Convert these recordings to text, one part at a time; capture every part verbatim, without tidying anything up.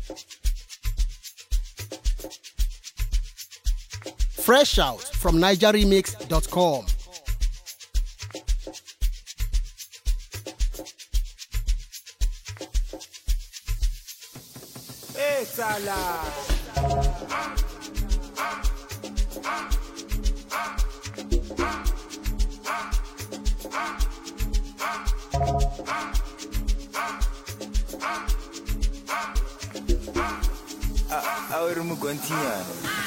Fresh out from niger remix dot com. Hey, Salah. Ahora me continúa.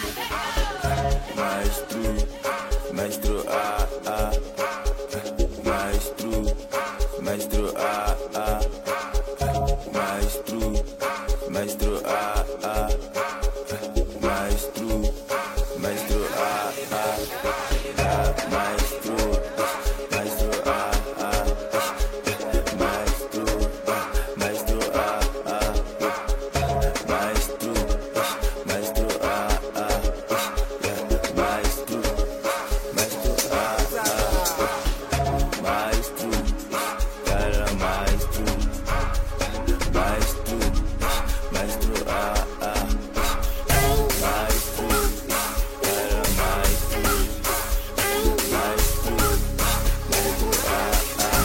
Maestro, maestro, ah, ah. Maestro, maestro, ah, ah. Maestro, maestro, ah, ah. Maestro, maestro, ah, ah. Maestro, maestro, ah, ah. Maestro, maestro, ah, ah. Maestro, maestro, ah, ah. Maestro, maestro, ah, ah. Maestro, cara, maestro. Maestro, maestro, ah, ah. Maestro, cara, maestro. Maestro, maestro, ah, ah.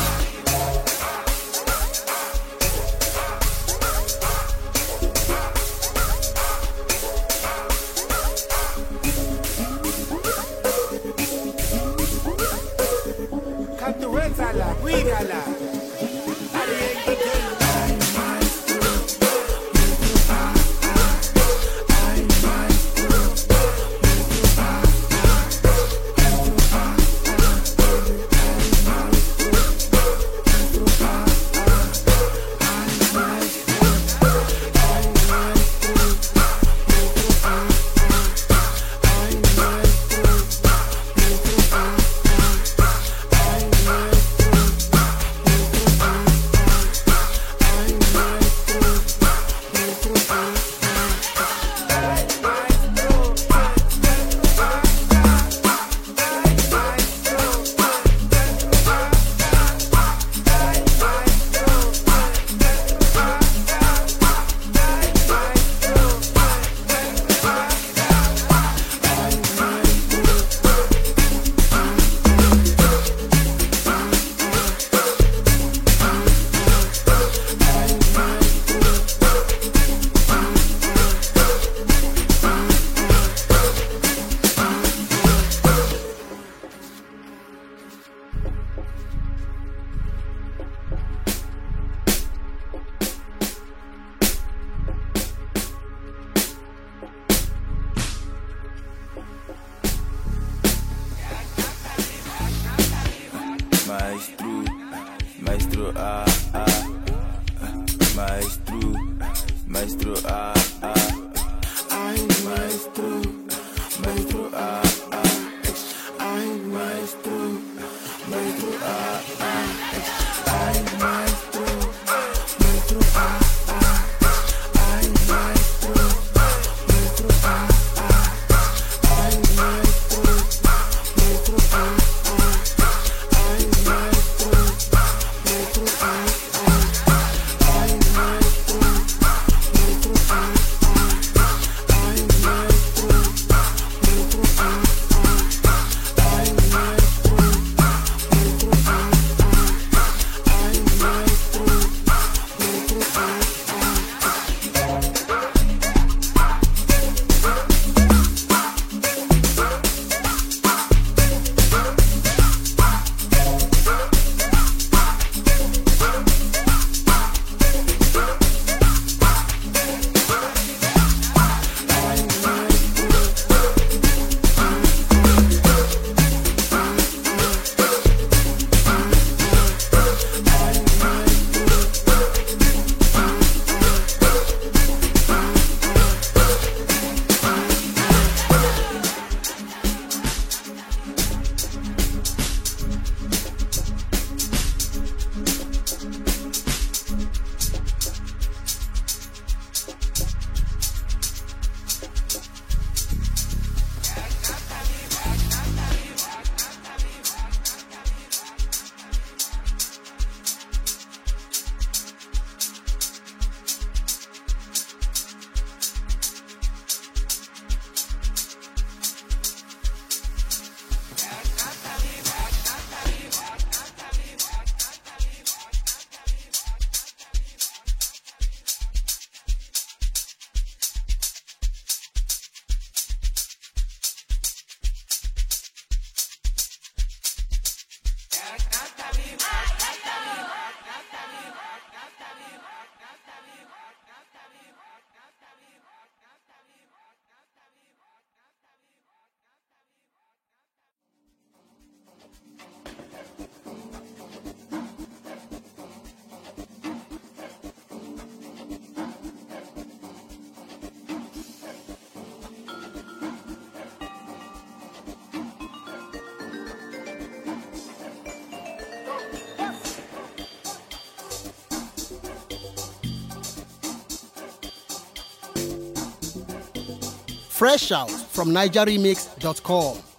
Come to Red Salah, we gala. Maestro, maestro, ah, ah. Maestro, maestro, ah, ah. Ay, maestro, maestro, ah, ah. Ay, maestro, maestro, ah, ah. Ay, maestro, maestro, ah, ah. Ay, maestro, maestro, ah, ah. Ay, maestro, maestro, ah, ah. Maestro, Fresh out from niger remix dot com.